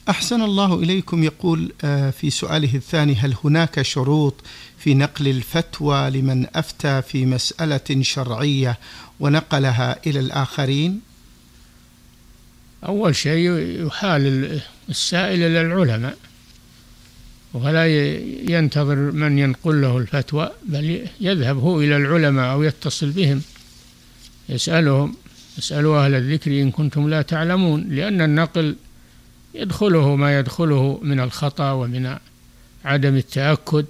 أحسن الله إليكم. يقول في سؤاله الثاني: هل هناك شروط في نقل الفتوى لمن أفتى في مسألة شرعية ونقلها إلى الآخرين؟ أول شيء يحال السائل إلى العلماء، ولا ينتظر من ينقل له الفتوى، بل يذهب هو إلى العلماء أو يتصل بهم يسألهم: اسألوا أهل الذكر إن كنتم لا تعلمون، لأن النقل يدخله ما يدخله من الخطأ ومن عدم التأكد،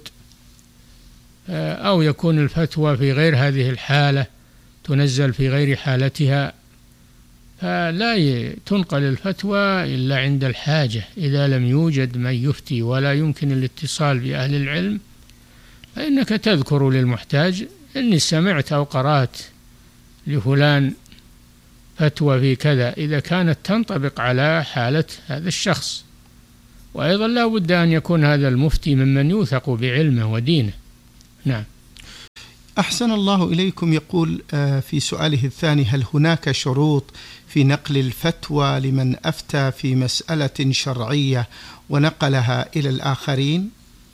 أو يكون الفتوى في غير هذه الحالة، تنزل في غير حالتها، فلا تنقل الفتوى إلا عند الحاجة. إذا لم يوجد من يفتي ولا يمكن الاتصال بأهل العلم، فإنك تذكر للمحتاج: إني سمعت أو قرأت لفلان فتوى في كذا، إذا كانت تنطبق على حالة هذا الشخص. وأيضا لا بد أن يكون هذا المفتي ممن يوثق بعلمه ودينه. نعم. أحسن الله إليكم. يقول في سؤاله الثاني: هل هناك شروط في نقل الفتوى لمن أفتى في مسألة شرعية ونقلها إلى الآخرين؟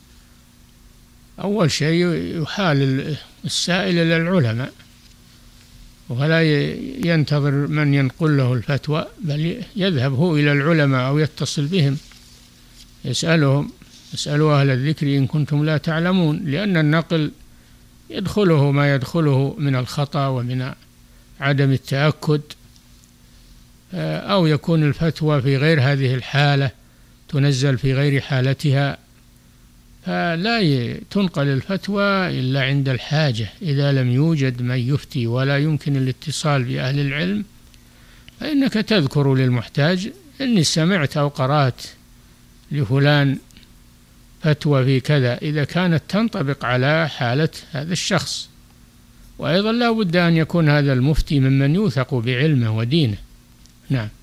أول شيء يحال السائل إلى العلماء، ولا ينتظر من ينقل له الفتوى، بل يذهب هو إلى العلماء أو يتصل بهم يسألهم: اسألوا أهل الذكر إن كنتم لا تعلمون، لأن النقل يدخله ما يدخله من الخطأ ومن عدم التأكد، أو يكون الفتوى في غير هذه الحالة، تنزل في غير حالتها، فلا تنقل الفتوى إلا عند الحاجة. إذا لم يوجد من يفتي ولا يمكن الاتصال بأهل العلم، فإنك تذكر للمحتاج: إني سمعت أو قرأت لفلان فتوى في كذا، إذا كانت تنطبق على حالة هذا الشخص. وأيضا لا بد أن يكون هذا المفتي ممن يوثق بعلمه ودينه. نعم.